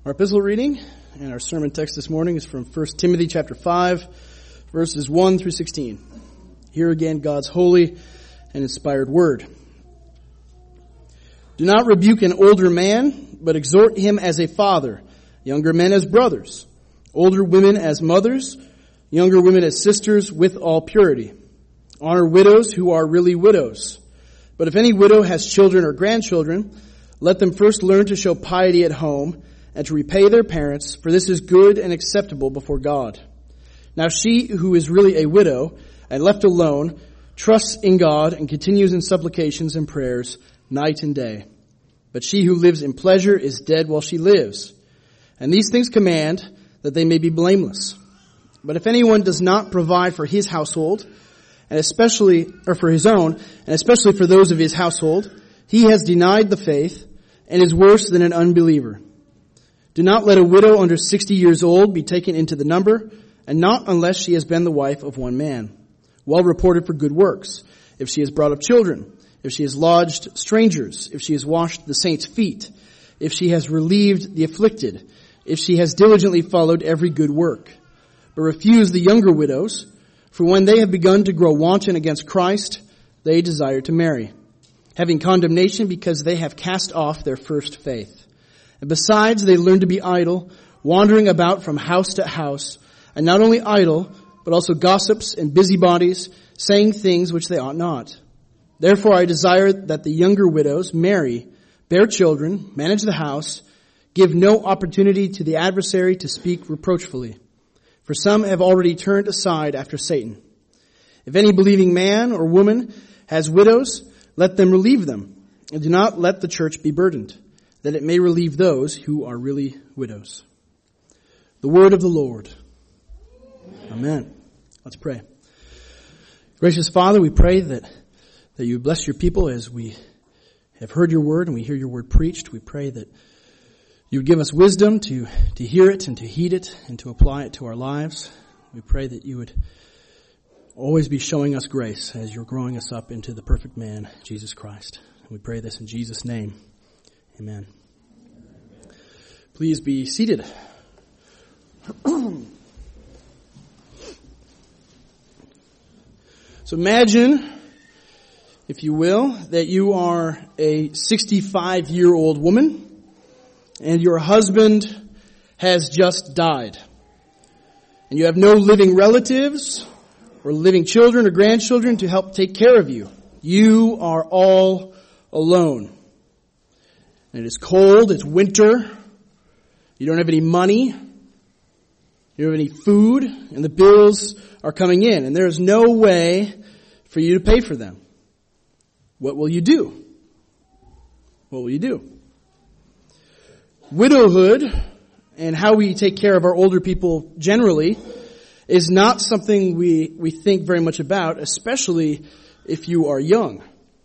Our epistle reading and our sermon text this morning is from 1 Timothy chapter 5, verses 1 through 16. Here again, God's holy and inspired word. Do not rebuke an older man, but exhort him as a father, younger men as brothers, older women as mothers, younger women as sisters with all purity. Honor widows who are really widows. But if any widow has children or grandchildren, let them first learn to show piety at home and to repay their parents, for this is good and acceptable before God. Now she who is really a widow and left alone trusts in God and continues in supplications and prayers night and day. But she who lives in pleasure is dead while she lives. And these things command that they may be blameless. But if anyone does not provide for his household, and especially, or for his own, and especially for those of his household, he has denied the faith and is worse than an unbeliever. Do not let a widow under 60 years old be taken into the number, and not unless she has been the wife of one man, well reported for good works, if she has brought up children, if she has lodged strangers, if she has washed the saints' feet, if she has relieved the afflicted, if she has diligently followed every good work. But refuse the younger widows, for when they have begun to grow wanton against Christ, they desire to marry, having condemnation because they have cast off their first faith. And besides, they learn to be idle, wandering about from house to house, and not only idle, but also gossips and busybodies, saying things which they ought not. Therefore I desire that the younger widows marry, bear children, manage the house, give no opportunity to the adversary to speak reproachfully. For some have already turned aside after Satan. If any believing man or woman has widows, let them relieve them, and do not let the church be burdened, that it may relieve those who are really widows. The word of the Lord. Amen. Let's pray. Gracious Father, we pray that you bless your people as we have heard your word and we hear your word preached. We pray that you would give us wisdom to hear it and to heed it and to apply it to our lives. We pray that you would always be showing us grace as you're growing us up into the perfect man, Jesus Christ. And we pray this in Jesus' name. Amen. Please be seated. So imagine, if you will, that you are a 65-year-old woman and your husband has just died. And you have no living relatives or living children or grandchildren to help take care of you. You are all alone. And it is cold, it's winter, you don't have any money, you don't have any food, and the bills are coming in, and there is no way for you to pay for them. What will you do? What will you do? Widowhood, and how we take care of our older people generally, is not something we think very much about, especially if you are young.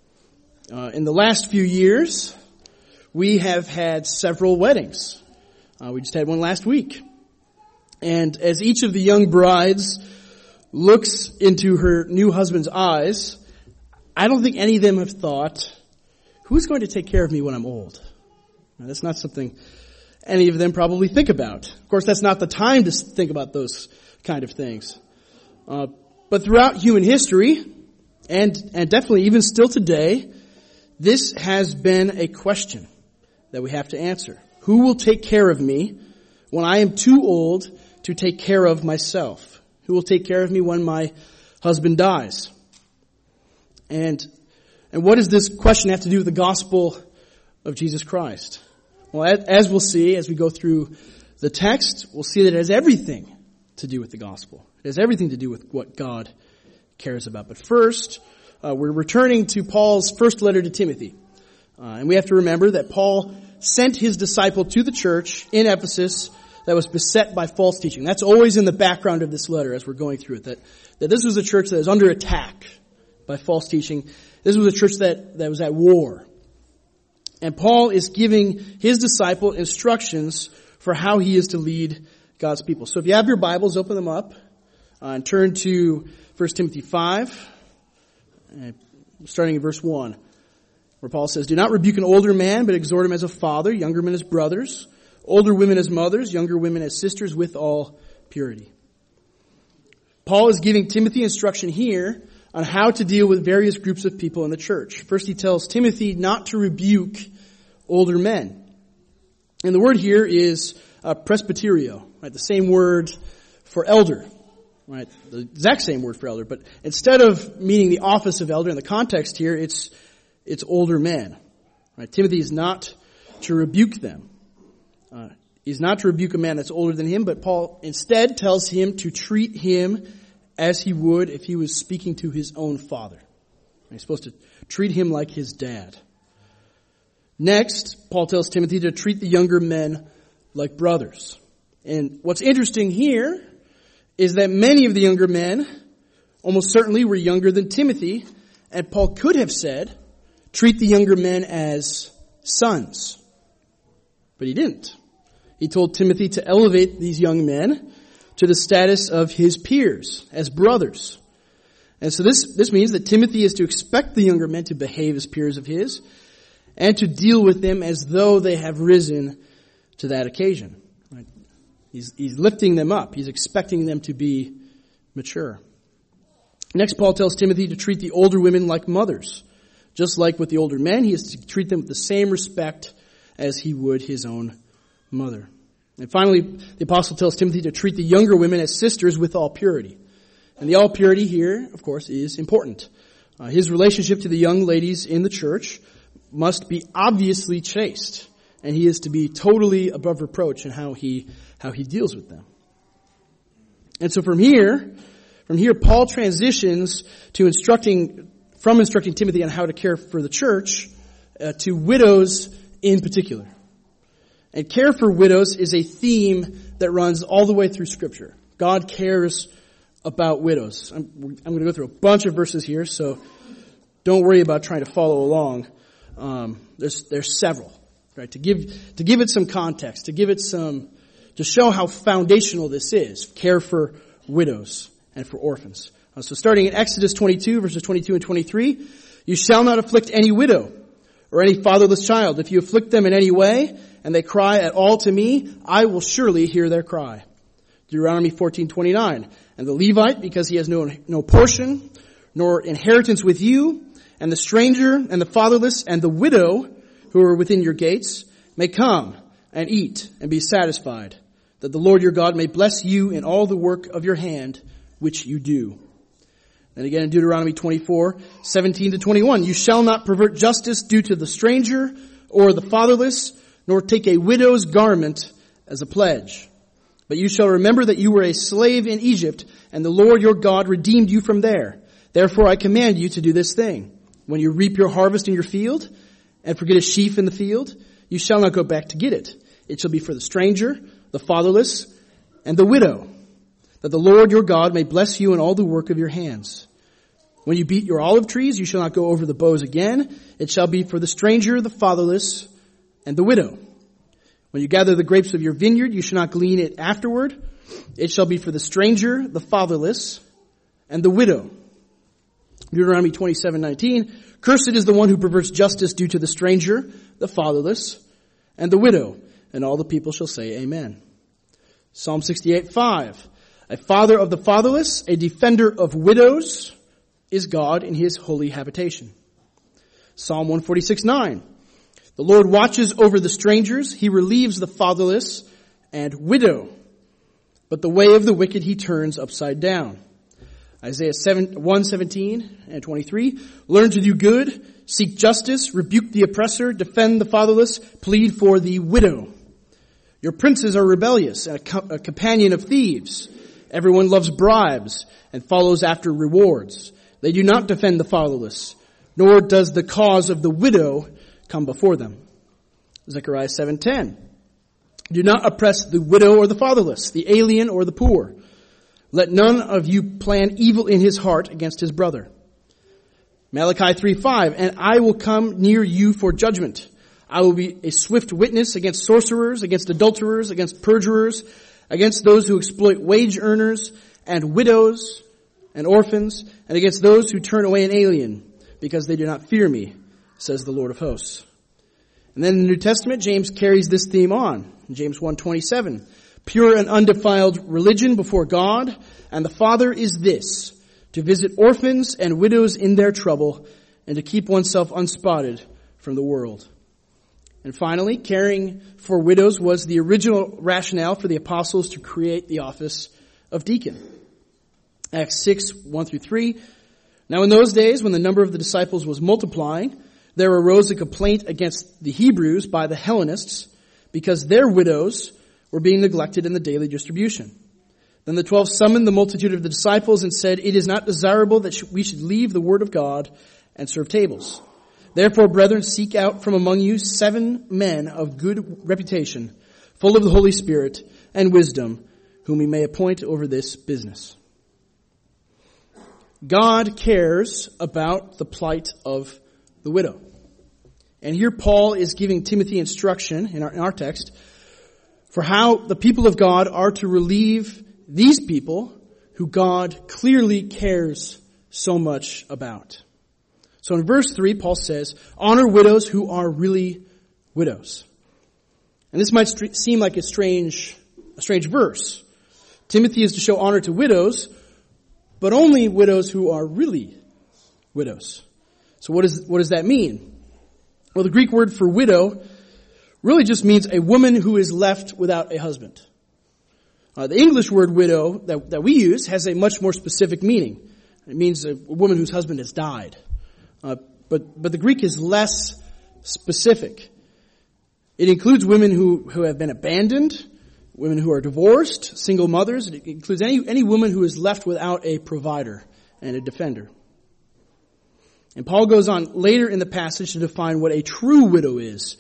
In the last few years, we have had several weddings. We just had one last week. And as each of the young brides looks into her new husband's eyes, I don't think any of them have thought, who's going to take care of me when I'm old? Now, that's not something any of them probably think about. Of course, that's not the time to think about those kind of things. But throughout human history, and definitely even still today, this has been a question that we have to answer. Who will take care of me when I am too old to take care of myself? Who will take care of me when my husband dies? And what does this question have to do with the gospel of Jesus Christ? Well, as we'll see as we go through the text, we'll see that it has everything to do with the gospel. It has everything to do with what God cares about. But first, we're returning to Paul's first letter to Timothy. And we have to remember that Paul sent his disciple to the church in Ephesus that was beset by false teaching. That's always in the background of this letter as we're going through it, that this was a church that was under attack by false teaching. This was a church that was at war. And Paul is giving his disciple instructions for how he is to lead God's people. So if you have your Bibles, open them up and turn to 1 Timothy 5, starting in verse 1. where Paul says, "Do not rebuke an older man, but exhort him as a father, younger men as brothers, older women as mothers, younger women as sisters with all purity. Paul is giving Timothy instruction here on how to deal with various groups of people in the church. First, he tells Timothy not to rebuke older men. And the word here is presbyterio, right? The same word for elder, right? The exact same word for elder, but instead of meaning the office of elder in the context here, it's older men, right? Timothy is not to rebuke them. He's not to rebuke a man that's older than him, but Paul instead tells him to treat him as he would if he was speaking to his own father. He's supposed to treat him like his dad. Next, Paul tells Timothy to treat the younger men like brothers. And what's interesting here is that many of the younger men almost certainly were younger than Timothy, and Paul could have said, treat the younger men as sons. But he didn't. He told Timothy to elevate these young men to the status of his peers, as brothers. And so this means that Timothy is to expect the younger men to behave as peers of his, and to deal with them as though they have risen to that occasion. Right? He's lifting them up. He's expecting them to be mature. Next, Paul tells Timothy to treat the older women like mothers. Just like with the older men, he is to treat them with the same respect as he would his own mother. And finally, the apostle tells Timothy to treat the younger women as sisters with all purity. And the all purity here, of course, is important. His relationship to the young ladies in the church must be obviously chaste, and he is to be totally above reproach in how he deals with them. And so from here, Paul transitions to instructing Timothy on how to care for the church, to widows in particular. And care for widows is a theme that runs all the way through Scripture. God cares about widows. I'm going to go through a bunch of verses here, so don't worry about trying to follow along. There's several, right? To give it some context, to show how foundational this is, care for widows and for orphans. So starting in Exodus 22, verses 22 and 23, you shall not afflict any widow or any fatherless child. If you afflict them in any way, and they cry at all to me, I will surely hear their cry. Deuteronomy 14:29, and the Levite, because he has no portion, nor inheritance with you, and the stranger, and the fatherless, and the widow, who are within your gates, may come and eat and be satisfied, that the Lord your God may bless you in all the work of your hand, which you do. And again in Deuteronomy 24:17-21, you shall not pervert justice due to the stranger or the fatherless, nor take a widow's garment as a pledge. But you shall remember that you were a slave in Egypt, and the Lord your God redeemed you from there. Therefore I command you to do this thing. When you reap your harvest in your field, and forget a sheaf in the field, you shall not go back to get it. It shall be for the stranger, the fatherless, and the widow, that the Lord your God may bless you in all the work of your hands. When you beat your olive trees, you shall not go over the boughs again. It shall be for the stranger, the fatherless, and the widow. When you gather the grapes of your vineyard, you shall not glean it afterward. It shall be for the stranger, the fatherless, and the widow. Deuteronomy 27:19, cursed is the one who perverts justice due to the stranger, the fatherless, and the widow. And all the people shall say amen. Psalm 68:5, a father of the fatherless, a defender of widows, is God in his holy habitation. Psalm 146:9, the Lord watches over the strangers, he relieves the fatherless and widow, but the way of the wicked he turns upside down. Isaiah 1:17-23, learn to do good, seek justice, rebuke the oppressor, defend the fatherless, plead for the widow. Your princes are rebellious, a companion of thieves. Everyone loves bribes and follows after rewards. They do not defend the fatherless, nor does the cause of the widow come before them. Zechariah 7:10. Do not oppress the widow or the fatherless, the alien or the poor. Let none of you plan evil in his heart against his brother. Malachi 3:5. And I will come near you for judgment. I will be a swift witness against sorcerers, against adulterers, against perjurers, against those who exploit wage earners and widows and orphans, and against those who turn away an alien, because they do not fear me, says the Lord of hosts. And then in the New Testament, James carries this theme on. James 1:27. Pure and undefiled religion before God and the Father is this, to visit orphans and widows in their trouble and to keep oneself unspotted from the world. And finally, caring for widows was the original rationale for the apostles to create the office of deacon. Acts 6:1-3. Now in those days, when the number of the disciples was multiplying, there arose a complaint against the Hebrews by the Hellenists because their widows were being neglected in the daily distribution. Then the 12 summoned the multitude of the disciples and said, "It is not desirable that we should leave the word of God and serve tables. Therefore, brethren, seek out from among you 7 men of good reputation, full of the Holy Spirit and wisdom, whom we may appoint over this business." God cares about the plight of the widow. And here Paul is giving Timothy instruction in our text for how the people of God are to relieve these people who God clearly cares so much about. So in verse 3, Paul says, honor widows who are really widows. And this might seem like a strange verse. Timothy is to show honor to widows, but only widows who are really widows. So what does that mean? Well, the Greek word for widow really just means a woman who is left without a husband. The English word widow that we use has a much more specific meaning. It means a woman whose husband has died. But the Greek is less specific. It includes women who have been abandoned, women who are divorced, single mothers. It includes any woman who is left without a provider and a defender. And Paul goes on later in the passage to define what a true widow is.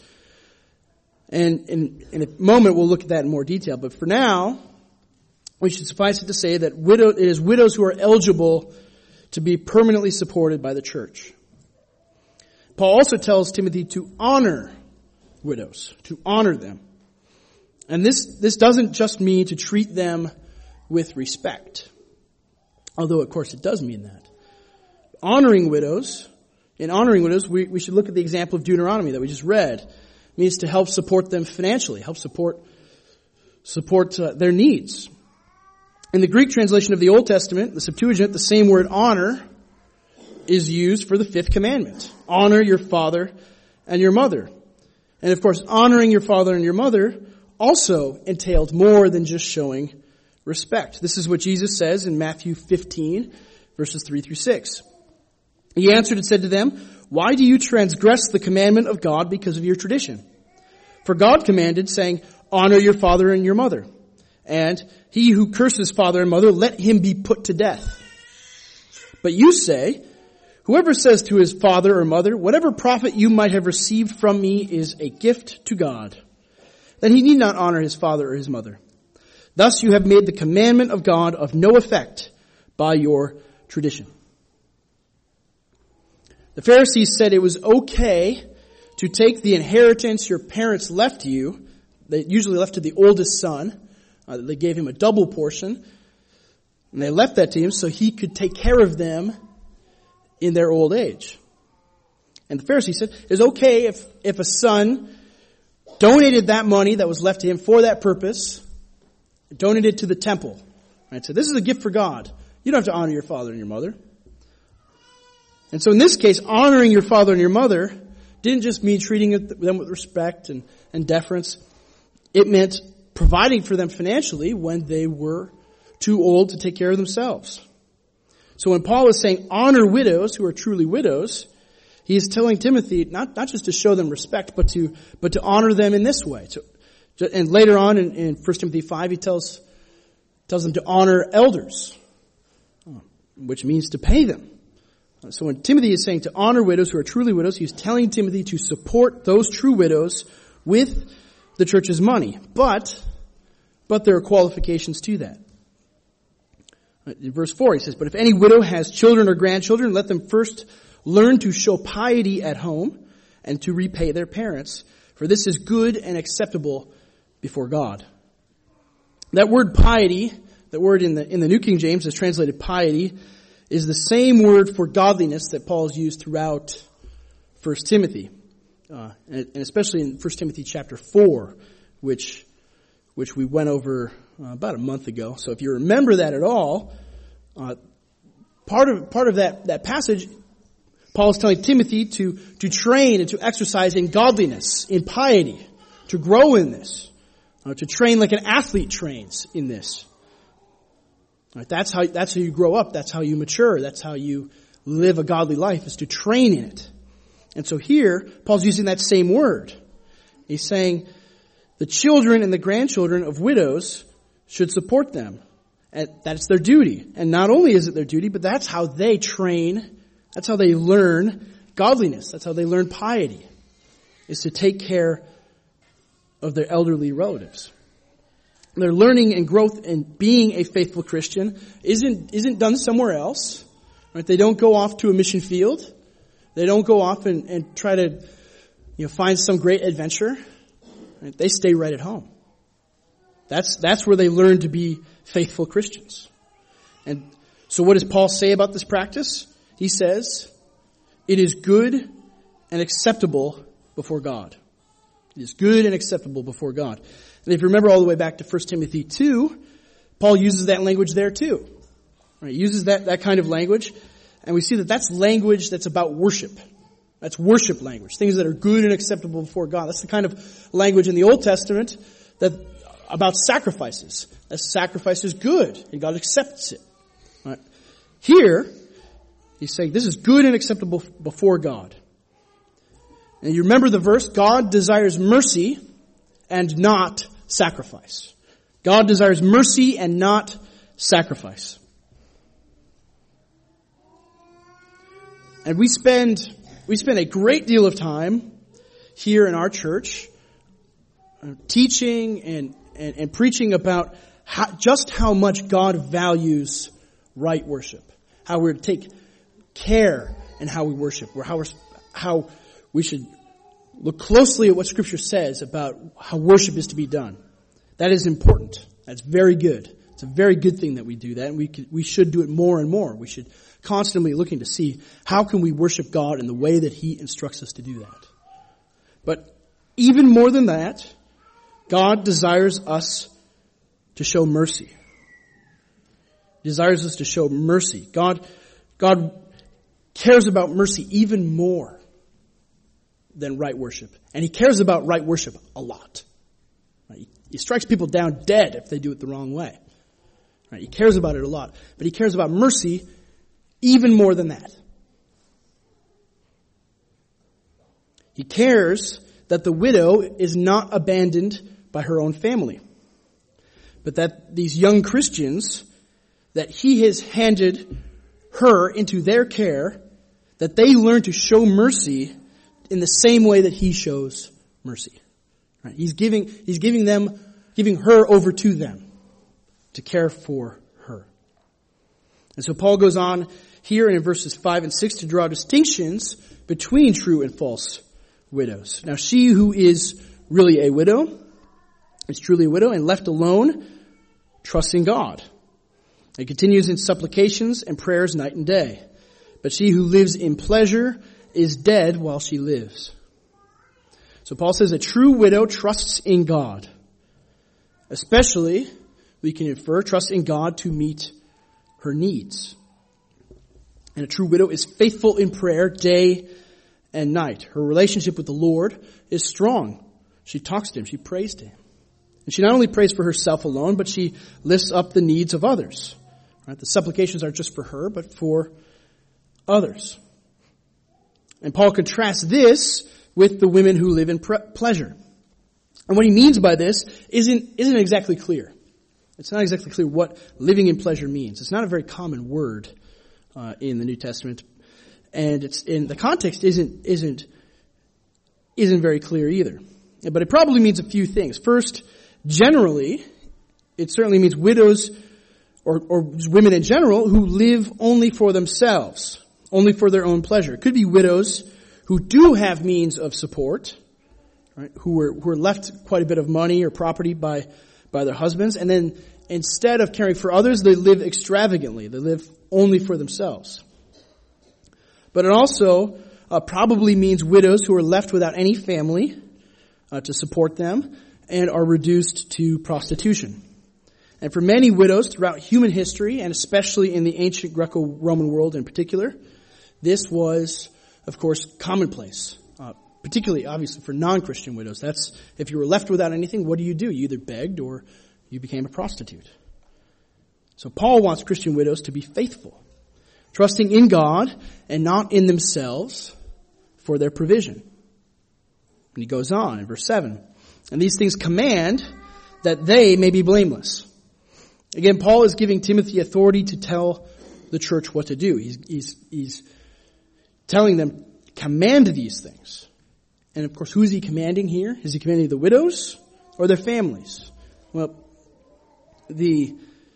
And in a moment we'll look at that in more detail. But for now, we should suffice it to say that it is widows who are eligible to be permanently supported by the church. Paul also tells Timothy to honor widows, to honor them. And this doesn't just mean to treat them with respect. Although, of course, it does mean that. In honoring widows, we should look at the example of Deuteronomy that we just read. It means to help support them financially, help support their needs. In the Greek translation of the Old Testament, the Septuagint, the same word honor is used for the 5th commandment. Honor your father and your mother. And of course, honoring your father and your mother also entailed more than just showing respect. This is what Jesus says in Matthew 15, verses 3-6. He answered and said to them, "Why do you transgress the commandment of God because of your tradition? For God commanded, saying, honor your father and your mother. And he who curses father and mother, let him be put to death. But you say, whoever says to his father or mother, whatever profit you might have received from me is a gift to God, then he need not honor his father or his mother. Thus you have made the commandment of God of no effect by your tradition." The Pharisees said it was okay to take the inheritance your parents left you. They usually left to the oldest son. They gave him a double portion. And they left that to him so he could take care of them in their old age. And the Pharisees said it's okay if a son donated that money that was left to him for that purpose, donated to the temple. Right? So this is a gift for God. You don't have to honor your father and your mother. And so in this case, honoring your father and your mother didn't just mean treating them with respect and deference. It meant providing for them financially when they were too old to take care of themselves. So when Paul is saying honor widows who are truly widows, he is telling Timothy not just to show them respect, but to honor them in this way. And later on in 1 Timothy 5, he tells them to honor elders, which means to pay them. So when Timothy is saying to honor widows who are truly widows, he's telling Timothy to support those true widows with the church's money. But there are qualifications to that. In verse 4, he says, "But if any widow has children or grandchildren, let them first learn to show piety at home and to repay their parents, for this is good and acceptable before God." That word piety, that word in the New King James is translated piety, is the same word for godliness that Paul has used throughout 1 Timothy. And especially in 1 Timothy chapter 4, which which we went over about a month ago. So if you remember that at all, part of that passage, Paul is telling Timothy to train and to exercise in godliness, in piety, to grow in this, to train like an athlete trains in this. That's how you grow up. That's how you mature. That's how you live a godly life, is to train in it. And so here, Paul's using that same word. He's saying the children and the grandchildren of widows should support them. And that's their duty. And not only is it their duty, but that's how they train. That's how they learn godliness. That's how they learn piety, is to take care of their elderly relatives. Their learning and growth in being a faithful Christian isn't done somewhere else. Right? They don't go off to a mission field. They don't go off and try to find some great adventure. Right? They stay right at home. That's where they learn to be faithful Christians. And so what does Paul say about this practice? He says, it is good and acceptable before God. It is good and acceptable before God. And if you remember all the way back to 1 Timothy 2, Paul uses that language there too. Right? He uses that kind of language. And we see that that's language that's about worship. That's worship language. Things that are good and acceptable before God. That's the kind of language in the Old Testament that about sacrifices. That sacrifice is good and God accepts it. Right? Here, he's saying this is good and acceptable before God. And you remember the verse, God desires mercy and not sacrifice. God desires mercy and not sacrifice. And we spend a great deal of time here in our church teaching and preaching about just how much God values right worship. How we're to take care in how we worship. Or how we should look closely at what Scripture says about how worship is to be done. That is important. That's very good. It's a very good thing that we do that, and we should do it more and more. We should constantly looking to see how can we worship God in the way that He instructs us to do that. But even more than that, God desires us to show mercy. He desires us to show mercy. God cares about mercy even more than right worship. And He cares about right worship a lot. Right? He strikes people down dead if they do it the wrong way. Right? He cares about it a lot. But He cares about mercy even more than that. He cares that the widow is not abandoned by her own family, but that these young Christians, that He has handed her into their care, that they learn to show mercy in the same way that He shows mercy. Right? He's giving her over to them to care for her. And so Paul goes on here in verses 5 and 6 to draw distinctions between true and false widows. Now she who is really a widow is truly a widow and left alone trusts in God. It continues in supplications and prayers night and day. But she who lives in pleasure is dead while she lives. So Paul says a true widow trusts in God. Especially, we can infer, trust in God to meet her needs. And a true widow is faithful in prayer day and night. Her relationship with the Lord is strong. She talks to Him. She prays to Him. And she not only prays for herself alone, but she lifts up the needs of others. Right? The supplications aren't just for her, but for others. And Paul contrasts this with the women who live in pleasure. And what he means by this isn't exactly clear. It's not exactly clear what living in pleasure means. It's not a very common word in the New Testament, and it's in the context isn't very clear either. But it probably means a few things. First, generally, it certainly means widows or women in general who live only for themselves, only for their own pleasure. It could be widows who do have means of support, right? Who are left quite a bit of money or property by their husbands, and then instead of caring for others, they live extravagantly. They live only for themselves. But it also probably means widows who are left without any family to support them, and are reduced to prostitution. And for many widows throughout human history, and especially in the ancient Greco-Roman world in particular, this was, of course, commonplace. Particularly, obviously, for non-Christian widows. That's, if you were left without anything, what do? You either begged or you became a prostitute. So Paul wants Christian widows to be faithful, trusting in God and not in themselves for their provision. And he goes on in verse 7. And these things command that they may be blameless. Again, Paul is giving Timothy authority to tell the church what to do. He's telling them, command these things. And of course, who is he commanding here? Is he commanding the widows or their families? Well, the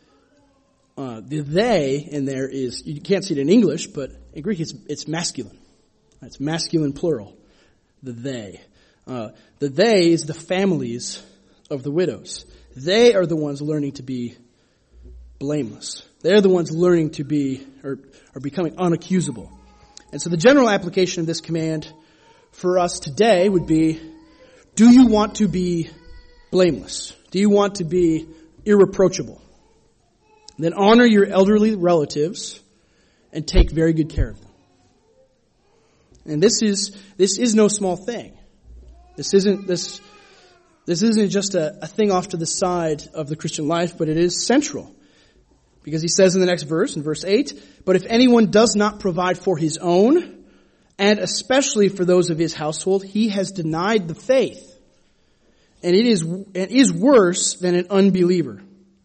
they in there is, you can't see it in English, but in Greek it's masculine. It's masculine plural. The they. The they is the families of the widows. They are the ones learning to be blameless. They're the ones learning to be, or becoming unaccusable. And so the general application of this command for us today would be, do you want to be blameless? Do you want to be irreproachable? Then honor your elderly relatives and take very good care of them. And this is no small thing. This isn't just a thing off to the side of the Christian life, but it is central. Because he says in the next verse, in verse 8, but if anyone does not provide for his own, and especially for those of his household, he has denied the faith, and is worse than an unbeliever.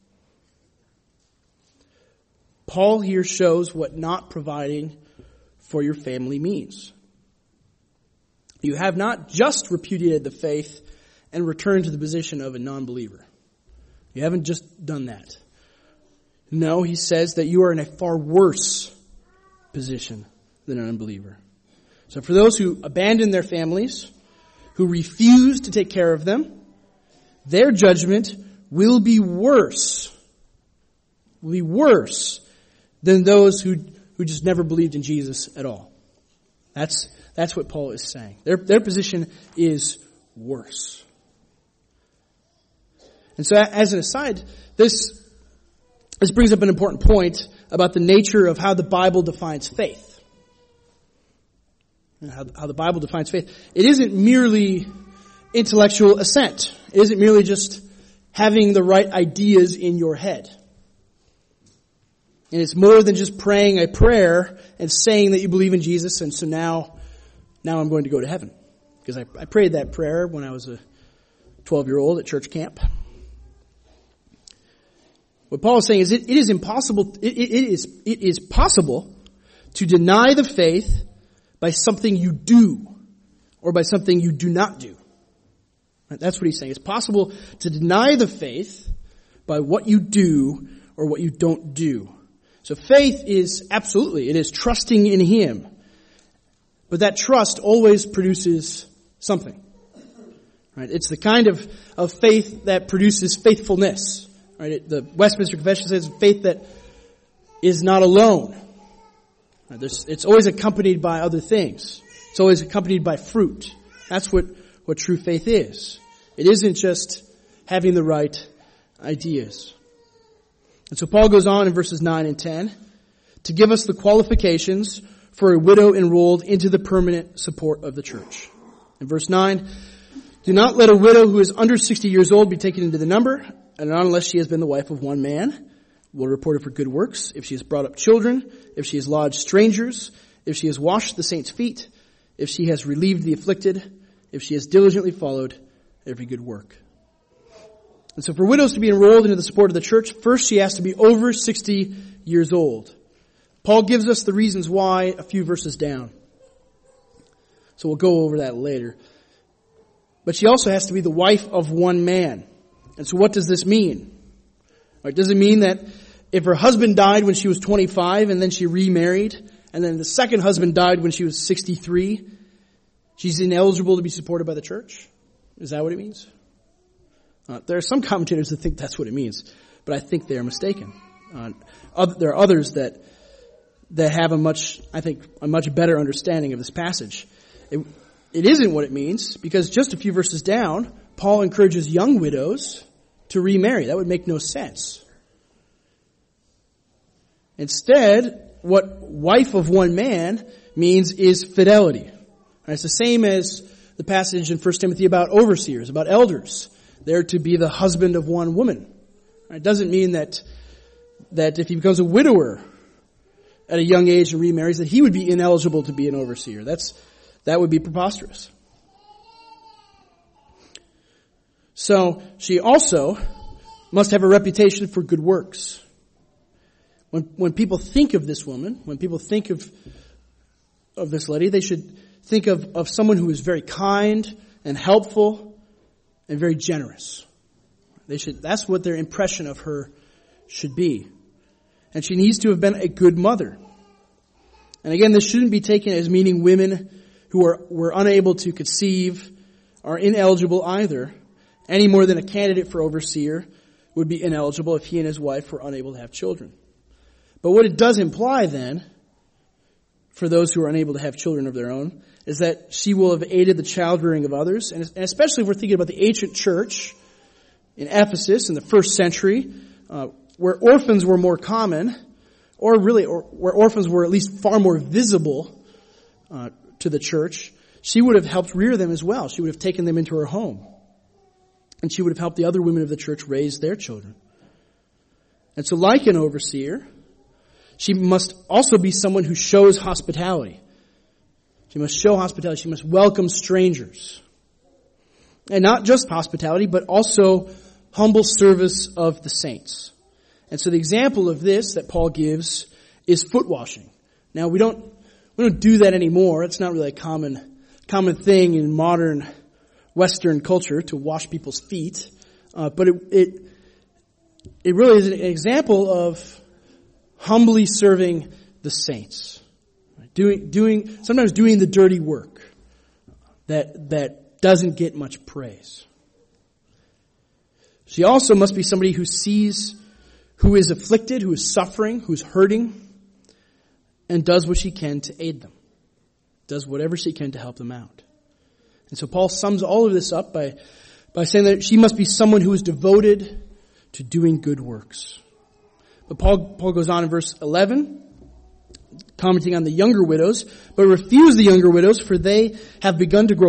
Paul here shows what not providing for your family means. You have not just repudiated the faith and returned to the position of a non-believer. You haven't just done that. No, he says that you are in a far worse position than an unbeliever. So for those who abandon their families, who refuse to take care of them, their judgment will be worse. Will be worse than those who just never believed in Jesus at all. That's what Paul is saying. Their position is worse. And so as an aside, this brings up an important point about the nature of how the Bible defines faith. And how the Bible defines faith. It isn't merely intellectual assent. It isn't merely just having the right ideas in your head. And it's more than just praying a prayer and saying that you believe in Jesus, and so now I'm going to go to heaven. Because I prayed that prayer when I was a 12-year-old at church camp. What Paul is saying is it is impossible, it is possible to deny the faith by something you do or by something you do not do. That's what he's saying. It's possible to deny the faith by what you do or what you don't do. So faith is absolutely, it is trusting in Him. But that trust always produces something. Right? It's the kind of faith that produces faithfulness. Right? The Westminster Confession says faith that is not alone. Right? It's always accompanied by other things. It's always accompanied by fruit. That's what true faith is. It isn't just having the right ideas. And so Paul goes on in verses 9 and 10 to give us the qualifications for a widow enrolled into the permanent support of the church. In verse 9, do not let a widow who is under 60 years old be taken into the number, and not unless she has been the wife of one man, will report her for good works, if she has brought up children, if she has lodged strangers, if she has washed the saints' feet, if she has relieved the afflicted, if she has diligently followed every good work. And so for widows to be enrolled into the support of the church, first she has to be over 60 years old. Paul gives us the reasons why a few verses down. So we'll go over that later. But she also has to be the wife of one man. And so what does this mean? Right, does it mean that if her husband died when she was 25 and then she remarried, and then the second husband died when she was 63, she's ineligible to be supported by the church? Is that what it means? There are some commentators that think that's what it means, but I think they are mistaken. There are others that have a much better understanding of this passage. It isn't what it means, because just a few verses down, Paul encourages young widows to remarry. That would make no sense. Instead, what wife of one man means is fidelity. And it's the same as the passage in 1 Timothy about overseers, about elders. They're to be the husband of one woman. It doesn't mean that if he becomes a widower at a young age and remarries, that he would be ineligible to be an overseer. That would be preposterous. So she also must have a reputation for good works. When people think of this woman, when people think of this lady, they should think of someone who is very kind and helpful and very generous. That's what their impression of her should be. And she needs to have been a good mother. And again, this shouldn't be taken as meaning women who were unable to conceive are ineligible either, any more than a candidate for overseer would be ineligible if he and his wife were unable to have children. But what it does imply then, for those who are unable to have children of their own, is that she will have aided the childbearing of others, and especially if we're thinking about the ancient church in Ephesus in the first century, where orphans were more common, or where orphans were at least far more visible to the church, she would have helped rear them as well. She would have taken them into her home. And she would have helped the other women of the church raise their children. And so like an overseer, she must also be someone who shows hospitality. She must show hospitality. She must welcome strangers. And not just hospitality, but also humble service of the saints. And so the example of this that Paul gives is foot washing. Now we don't do that anymore. It's not really a common thing in modern Western culture to wash people's feet. But it really is an example of humbly serving the saints. Sometimes doing the dirty work that doesn't get much praise. She also must be somebody who sees who is afflicted, who is suffering, who is hurting, and does what she can to aid them. Does whatever she can to help them out. And so Paul sums all of this up by saying that she must be someone who is devoted to doing good works. But Paul goes on in verse 11, commenting on the younger widows, but refuse the younger widows, for when they have begun to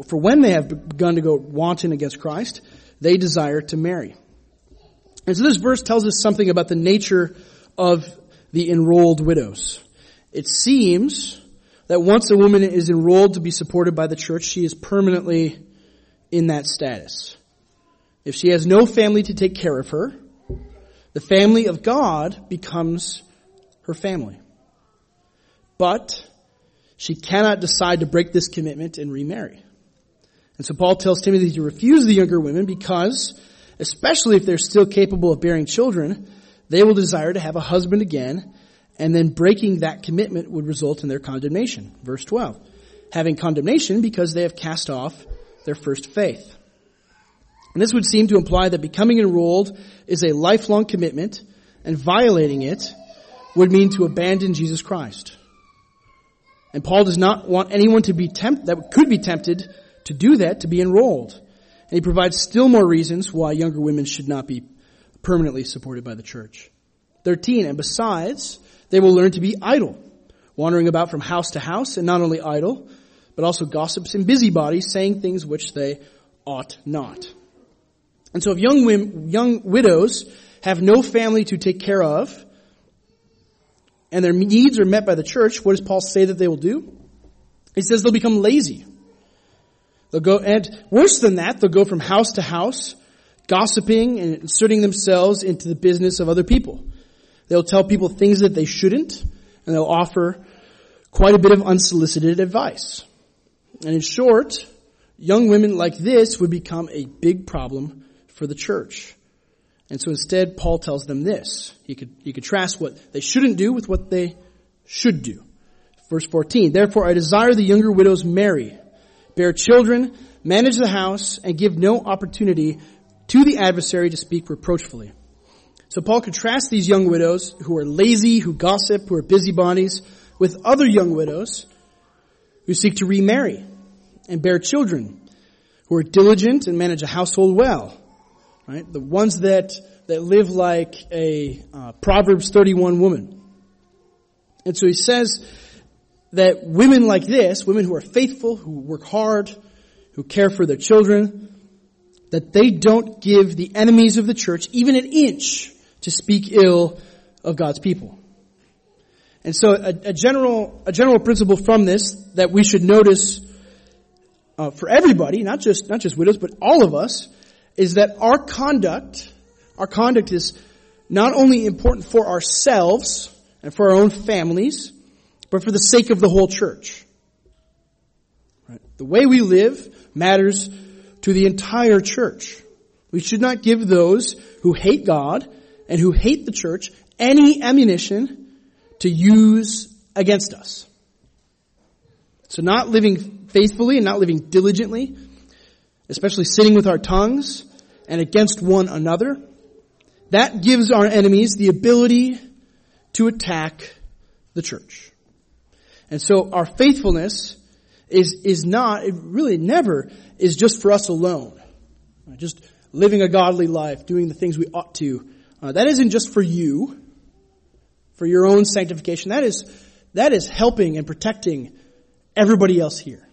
go wanton against Christ, they desire to marry. And so this verse tells us something about the nature of the enrolled widows. It seems that once a woman is enrolled to be supported by the church, she is permanently in that status. If she has no family to take care of her, the family of God becomes her family. But she cannot decide to break this commitment and remarry. And so Paul tells Timothy to refuse the younger women because, especially if they're still capable of bearing children, they will desire to have a husband again, and then breaking that commitment would result in their condemnation. Verse 12. Having condemnation because they have cast off their first faith. And this would seem to imply that becoming enrolled is a lifelong commitment, and violating it would mean to abandon Jesus Christ. And Paul does not want anyone to be that could be tempted to do that, to be enrolled. And he provides still more reasons why younger women should not be permanently supported by the church. 13, and besides, they will learn to be idle, wandering about from house to house, and not only idle, but also gossips and busybodies, saying things which they ought not. And so if young widows have no family to take care of, and their needs are met by the church, what does Paul say that they will do? He says they'll become lazy. They'll go, and worse than that, they'll go from house to house, gossiping and inserting themselves into the business of other people. They'll tell people things that they shouldn't, and they'll offer quite a bit of unsolicited advice. And in short, young women like this would become a big problem for the church. And so instead, Paul tells them this. He could contrast what they shouldn't do with what they should do. Verse 14, therefore I desire the younger widows marry, bear children, manage the house, and give no opportunity to the adversary to speak reproachfully. So Paul contrasts these young widows who are lazy, who gossip, who are busybodies, with other young widows who seek to remarry and bear children, who are diligent and manage a household well. Right? The ones that live like a Proverbs 31 woman. And so he says that women like this, women who are faithful, who work hard, who care for their children, that they don't give the enemies of the church even an inch to speak ill of God's people. And so a general principle from this that we should notice for everybody, not just widows, but all of us, is that our conduct is not only important for ourselves and for our own families, but for the sake of the whole church. Right? The way we live matters to the entire church. We should not give those who hate God and who hate the church any ammunition to use against us. So not living faithfully and not living diligently, especially sinning with our tongues and against one another, that gives our enemies the ability to attack the church. And so our faithfulness is not, it really never is just for us alone. Just living a godly life, doing the things we ought to. That isn't just for you, for your own sanctification. That is helping and protecting everybody else here.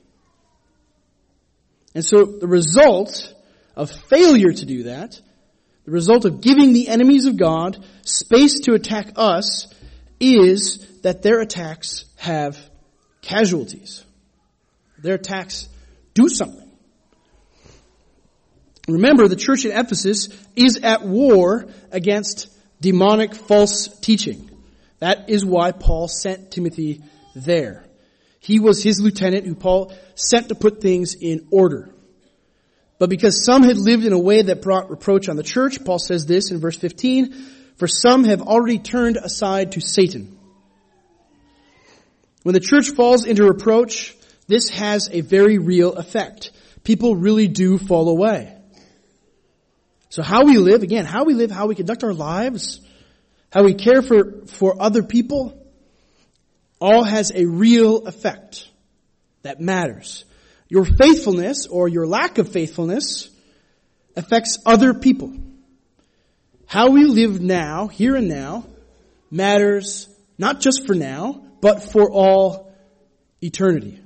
And so the result of failure to do that, the result of giving the enemies of God space to attack us, is that their attacks have casualties. Their attacks do something. Remember, the church at Ephesus is at war against demonic false teaching. That is why Paul sent Timothy there. He was his lieutenant who Paul sent to put things in order. But because some had lived in a way that brought reproach on the church, Paul says this in verse 15, for some have already turned aside to Satan. When the church falls into reproach, this has a very real effect. People really do fall away. So how we live, how we conduct our lives, how we care for other people, all has a real effect that matters. Your faithfulness or your lack of faithfulness affects other people. How we live now, here and now, matters not just for now, but for all eternity.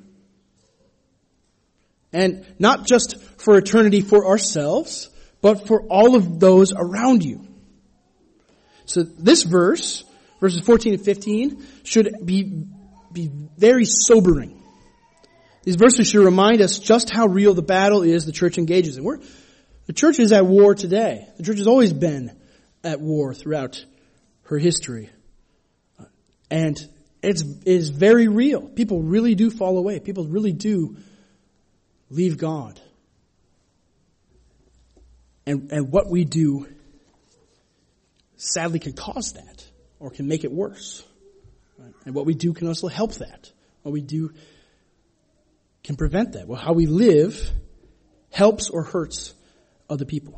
And not just for eternity for ourselves, but for all of those around you. So this verses 14 and 15, should be very sobering. These verses should remind us just how real the battle is the church engages in. The church is at war today. The church has always been at war throughout her history. And it is very real. People really do fall away. People really do leave God. And what we do sadly can cause that or can make it worse. Right? And what we do can also help that. What we do can prevent that. Well, how we live helps or hurts other people.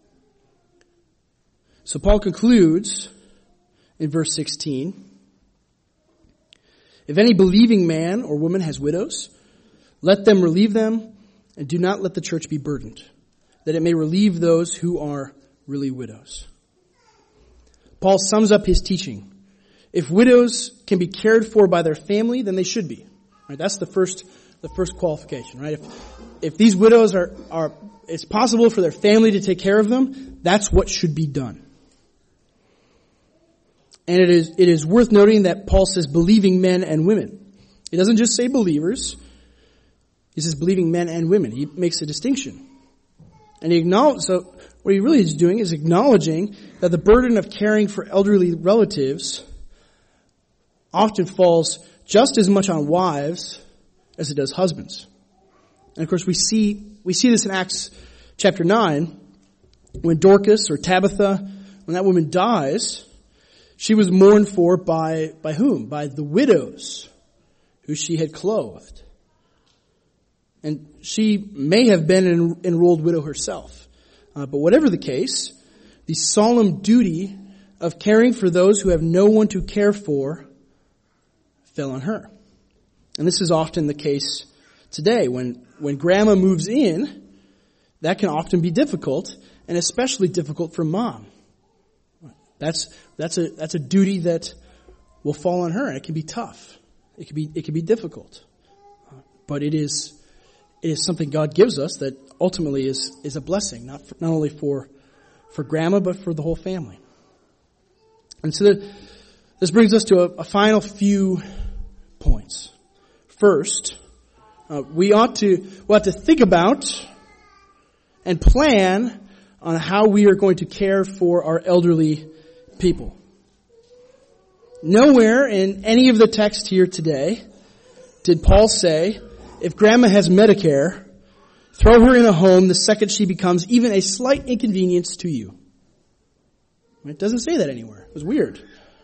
So Paul concludes in verse 16, if any believing man or woman has widows, let them relieve them, and do not let the church be burdened, that it may relieve those who are really widows. Paul sums up his teaching. If widows can be cared for by their family, then they should be. Right? That's the first qualification, right? If these widows are it's possible for their family to take care of them, that's what should be done. And it is worth noting that Paul says believing men and women. He doesn't just say believers. He says believing men and women. He makes a distinction. And so what he really is doing is acknowledging that the burden of caring for elderly relatives often falls just as much on wives as it does husbands. And of course we see this in Acts chapter 9, when Dorcas or Tabitha, when that woman dies, she was mourned for by whom? By the widows who she had clothed. And she may have been an enrolled widow herself. But whatever the case, the solemn duty of caring for those who have no one to care for fell on her. And this is often the case today. When grandma moves in, that can often be difficult, and especially difficult for mom. That's a duty that will fall on her, and it can be tough. It can be difficult. But it is something God gives us that ultimately is a blessing, not only for grandma, but for the whole family. And so this brings us to a final few points. First, we ought to think about and plan on how we are going to care for our elderly people. Nowhere in any of the text here today did Paul say, if grandma has Medicare, throw her in a home the second she becomes even a slight inconvenience to you. It doesn't say that anywhere. It was weird.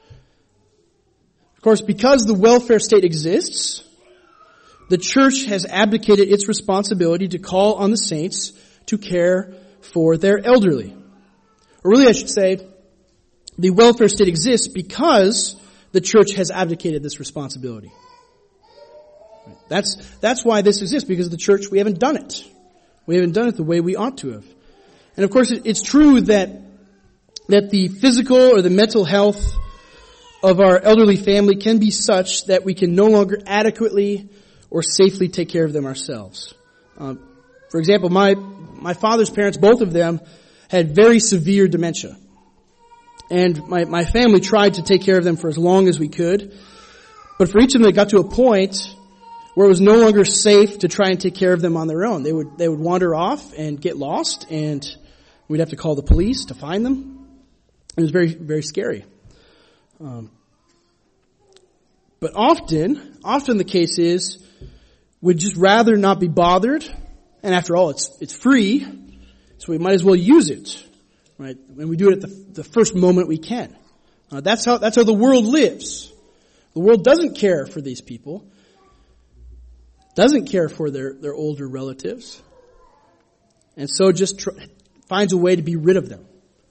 Of course, because the welfare state exists, the church has abdicated its responsibility to call on the saints to care for their elderly. Or really, I should say, the welfare state exists because the church has abdicated this responsibility. That's why this exists, because the church, we haven't done it. We haven't done it the way we ought to have. And of course, it's true that the physical or the mental health of our elderly family can be such that we can no longer adequately or safely take care of them ourselves. For example, my father's parents, both of them, had very severe dementia. And my family tried to take care of them for as long as we could. But for each of them, it got to a point where it was no longer safe to try and take care of them on their own. They would wander off and get lost, and we'd have to call the police to find them. It was very, very scary. But often the case is, we'd just rather not be bothered. And after all, it's free, so we might as well use it, right? And we do it at the first moment we can. That's how the world lives. The world doesn't care for these people. Doesn't care for their older relatives. And so just finds a way to be rid of them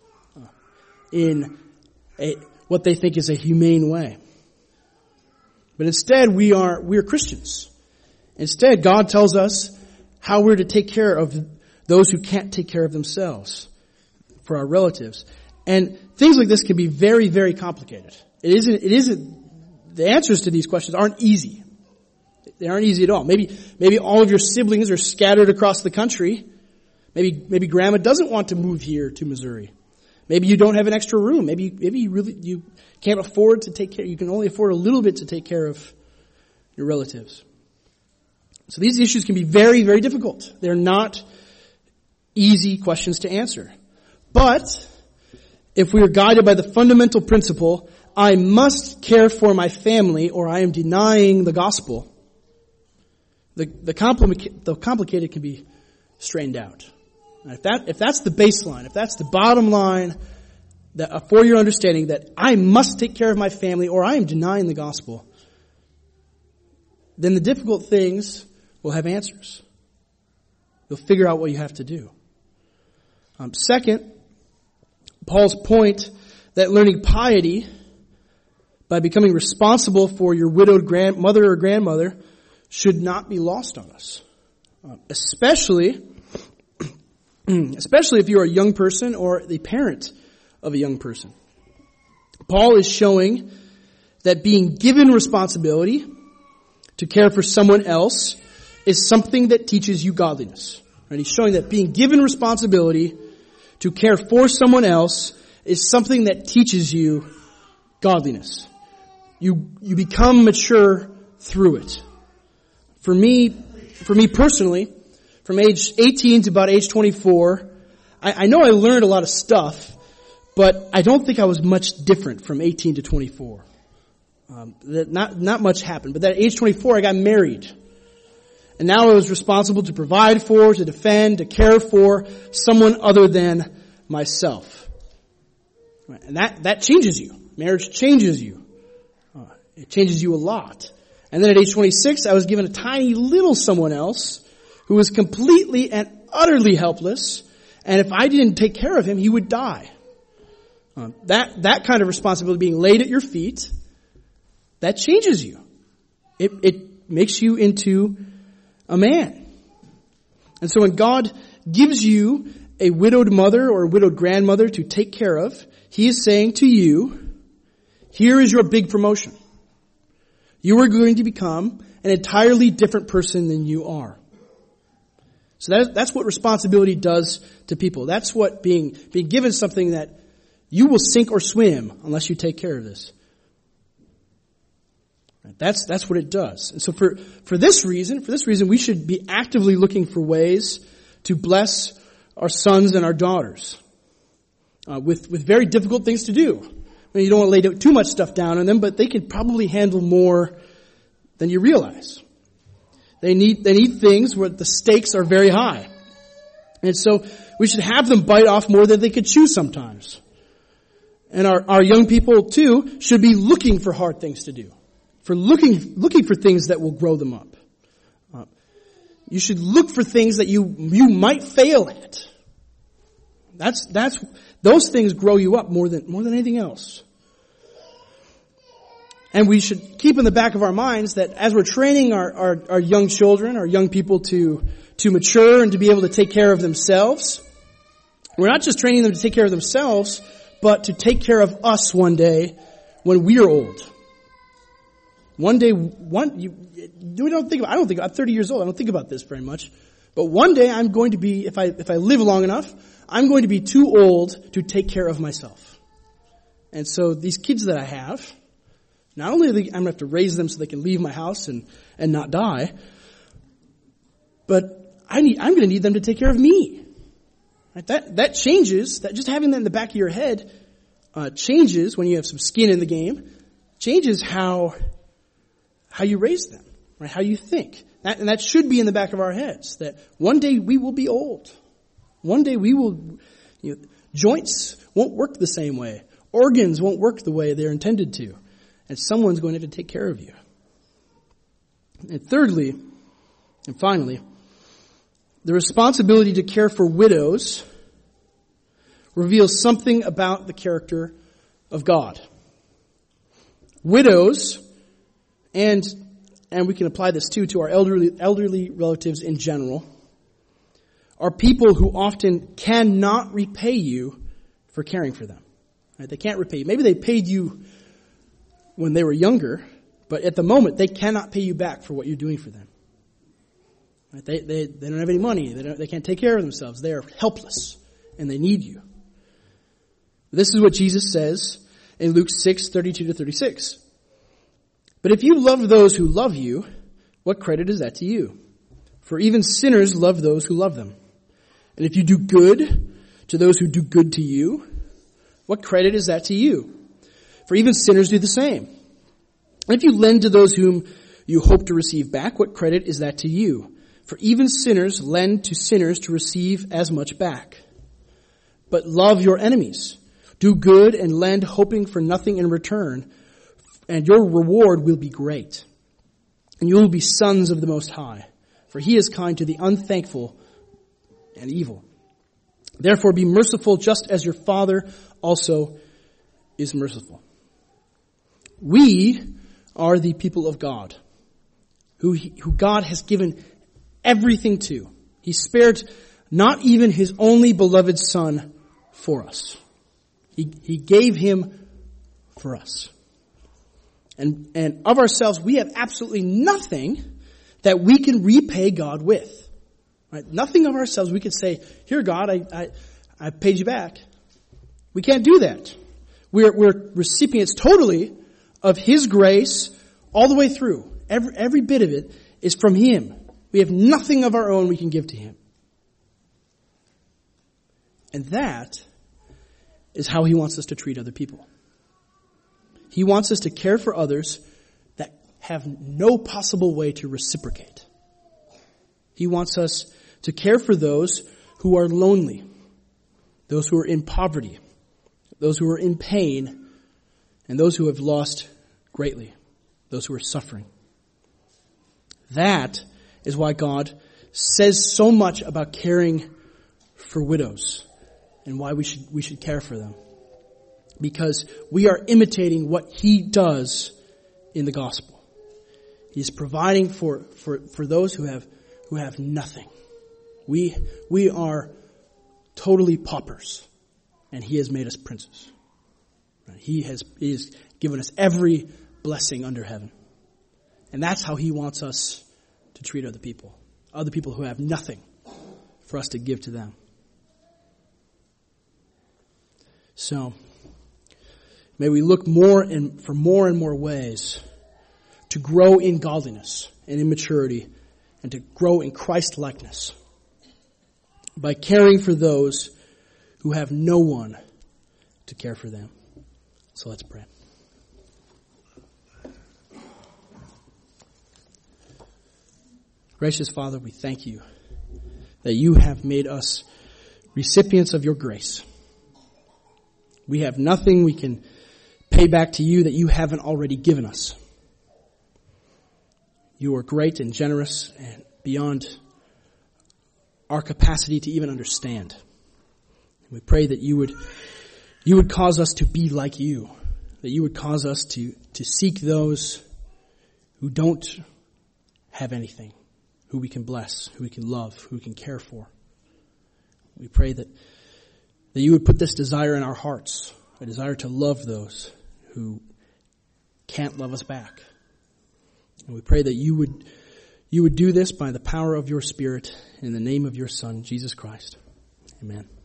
in what they think is a humane way. But instead, we are Christians. Instead, God tells us how we're to take care of those who can't take care of themselves, for our relatives. And things like this can be very, very complicated. It isn't, the answers to these questions aren't easy. They aren't easy at all. Maybe all of your siblings are scattered across the country. Maybe grandma doesn't want to move here to Missouri. Maybe you don't have an extra room. Maybe you can't afford to take care. You can only afford a little bit to take care of your relatives. So these issues can be very, very difficult. They're not easy questions to answer. But if we are guided by the fundamental principle, I must care for my family or I am denying the gospel, the complicated can be strained out. If that's the baseline, if that's the bottom line for your understanding that I must take care of my family or I am denying the gospel, then the difficult things will have answers. You'll figure out what you have to do. Second, Paul's point that learning piety by becoming responsible for your widowed grandmother or grandmother should not be lost on us. Especially if you're a young person or the parent of a young person. Paul is showing that being given responsibility to care for someone else is something that teaches you godliness. Right? He's showing that being given responsibility to care for someone else is something that teaches you godliness. You become mature through it. For me personally, from age 18 to about age 24, I know I learned a lot of stuff, but I don't think I was much different from 18 to 24. Not much happened. But at age 24, I got married. And now I was responsible to provide for, to defend, to care for someone other than myself. And that changes you. Marriage changes you. It changes you a lot. And then at age 26, I was given a tiny little someone else who was completely and utterly helpless. And if I didn't take care of him, he would die. That kind of responsibility being laid at your feet, that changes you. It makes you into a man. And so when God gives you a widowed mother or a widowed grandmother to take care of, He is saying to you, here is your big promotion. You are going to become an entirely different person than you are. So that's what responsibility does to people. That's what being given something that you will sink or swim unless you take care of this. That's what it does. And so for this reason, we should be actively looking for ways to bless our sons and our daughters with very difficult things to do. I mean, you don't want to lay too much stuff down on them, but they can probably handle more than you realize. They need things where the stakes are very high. And so we should have them bite off more than they could chew sometimes. And our young people too should be looking for hard things to do. For looking for things that will grow them up. You should look for things that you might fail at. Those things grow you up more than anything else. And we should keep in the back of our minds that as we're training our young children, our young people to mature and to be able to take care of themselves, we're not just training them to take care of themselves, but to take care of us one day when we're old. One day, I'm 30 years old. I don't think about this very much. But one day I'm going to be, if I live long enough, I'm going to be too old to take care of myself. And so these kids that I have, not only I'm going to have to raise them so they can leave my house and not die, but I'm going to need them to take care of me. Right? That changes, that just having that in the back of your head, changes when you have some skin in the game, changes how you raise them, right? How you think. And that should be in the back of our heads, that one day we will be old. One day joints won't work the same way. Organs won't work the way they're intended to. And someone's going to have to take care of you. And thirdly, and finally, the responsibility to care for widows reveals something about the character of God. Widows, and we can apply this too to our elderly relatives in general, are people who often cannot repay you for caring for them. Right? They can't repay you. Maybe they paid you when they were younger, but at the moment they cannot pay you back for what you're doing for them. Right? They don't have any money. They can't take care of themselves. They are helpless and they need you. This is what Jesus says in Luke 6:32-36. But if you love those who love you, what credit is that to you? For even sinners love those who love them. And if you do good to those who do good to you, what credit is that to you? For even sinners do the same. And if you lend to those whom you hope to receive back, what credit is that to you? For even sinners lend to sinners to receive as much back. But love your enemies. Do good and lend, hoping for nothing in return, and your reward will be great. And you will be sons of the Most High, for He is kind to the unthankful and evil. Therefore be merciful just as your Father also is merciful. We are the people of God, who God has given everything to. He spared not even His only beloved Son for us. He gave Him for us. And of ourselves, we have absolutely nothing that we can repay God with. Right? Nothing of ourselves we can say, here God, I paid you back. We can't do that. We're recipients totally of His grace all the way through. Every bit of it is from Him. We have nothing of our own we can give to Him. And that is how He wants us to treat other people. He wants us to care for others that have no possible way to reciprocate. He wants us to care for those who are lonely, those who are in poverty, those who are in pain, and those who have lost greatly, those who are suffering. That is why God says so much about caring for widows and why we should care for them. Because we are imitating what He does in the gospel. He's providing for those who have nothing. We are totally paupers, and he has made us princes. He has given us every blessing under heaven. And that's how he wants us to treat other people who have nothing for us to give to them. So, may we look for more and more ways to grow in godliness and in maturity and to grow in Christ-likeness by caring for those who have no one to care for them. So let's pray. Gracious Father, we thank you that you have made us recipients of your grace. We have nothing we can pay back to you that you haven't already given us. You are great and generous and beyond our capacity to even understand. We pray that you would cause us to be like you, that you would cause us to seek those who don't have anything, who we can bless, who we can love, who we can care for. We pray that you would put this desire in our hearts, a desire to love those who can't love us back. And we pray that you would do this by the power of your Spirit in the name of your Son, Jesus Christ. Amen.